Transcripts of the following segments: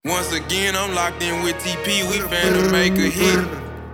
Once again, I'm locked in with TP. We finna make a hit.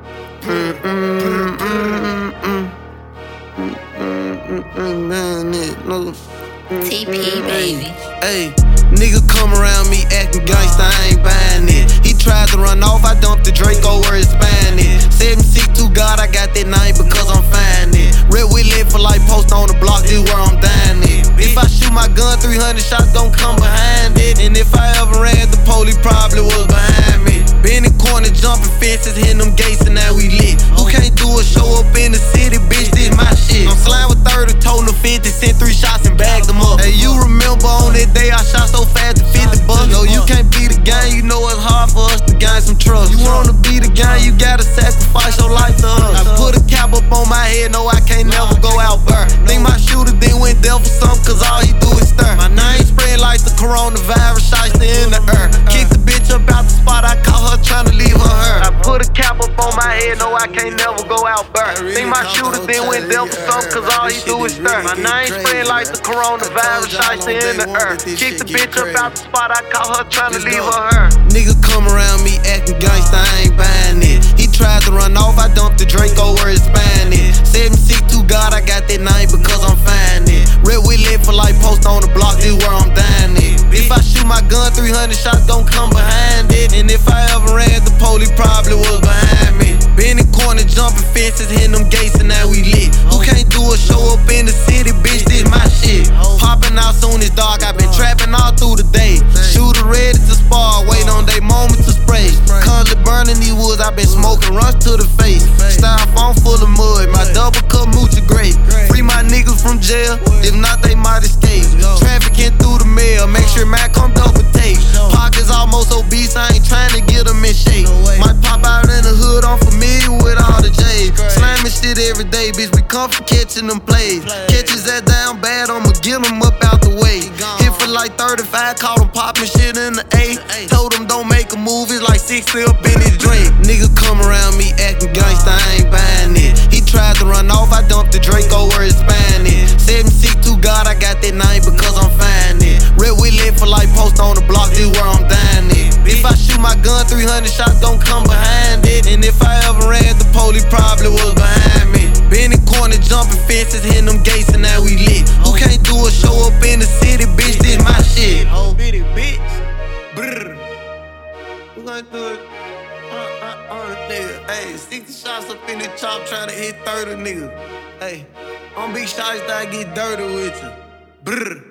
TP, baby. Hey, nigga come around me acting gangsta, I ain't buying it. He tried to run off, I dumped the Draco where it's Spanish. 762 God, I got that name because I'm fine it. Red we lit for life, post on the block, this where I'm dying it. If I shoot my gun, 300 shots gon' come behind it. And if I ever ran, the police probably was behind me. Been in corner, jumping fences, hitting them gates, and now we lit. Who can't do a show up in the city, bitch, this my shit. I'm slime with 30, told them 50, sent 3 shots and bagged them up. Hey, you remember on that day I shot so fast at 50 bucks? No, you can't be the gang, you know it's hard for us to gain some trust. You wanna be the gang, you gotta sacrifice your life to us. I put a cap up on my head, no, I can't never go out burn. Think my shooter then went there for something, cause all he do is stir. My name spread like the coronavirus, shiesty in the air. Kick the bitch up out the spot, I caught her tryna leave her. I put a cap up on my head, no, I can't never go out burn. Think my shooter then went there for something, cause all he do is stir. My name spread like the coronavirus, shiesty in the air. Kick the bitch up out the spot, I caught her tryna leave her. Nigga come around me acting gangsta, I ain't buying it. He tried to run off, I dumped the Draco where it's Spanish. 762 God, I got that name because I'm fine it. Red we lit for life, post on the block, this where I'm dying it. If I shoot my gun, 300 shots gon' come behind it. And if I ever ran, the police probably was behind me. Been in corner, jumping fences, hitting them gates, and now we lit. Who can't do a show up in the city, bitch, this my shit. Popping out soon as dark, I been trapping all through the day. Shooter ready to spar, wait on they moment to spray. Constantly burning these woods, I been smoking runs to the face. Styrofoam full of mud, my double cup moochie great. Free my niggas from jail, if not they might escape. Trafficking through the mail, make sure Mac come double tape. Pockets almost obese, I ain't trying to get them in shape. Might pop out in the hood, I'm familiar with all the J's. Slamming shit every day, bitch, we come from catching them plays. Catches that down bad, I'ma get them up out the way. Hit for like 35, caught them popping shit in the A. Told them don't make a move, it's like 60 up in his Drake. Nigga come around me acting gangsta, I ain't buying it. He tried to run off, I dumped the Draco where it's Spanish. 762 God, I got that name because I'm fine it. Red we lit for life, post on the block, this where I'm dying it. If I shoot my gun, 300 shots gon' come behind it. And if I ever ran, the police probably was behind me. Been in corner, jumping fences, hitting them gates, and now we lit. Who can't do a show up in the city, bitch, this my shit. Oh, bitty bitch. Brr. Who gonna do it? Nigga. Hey, 60 shots up in the chop, trying to hit 30 niggas. Hey, I'm big shots that I get dirty with you. Brr.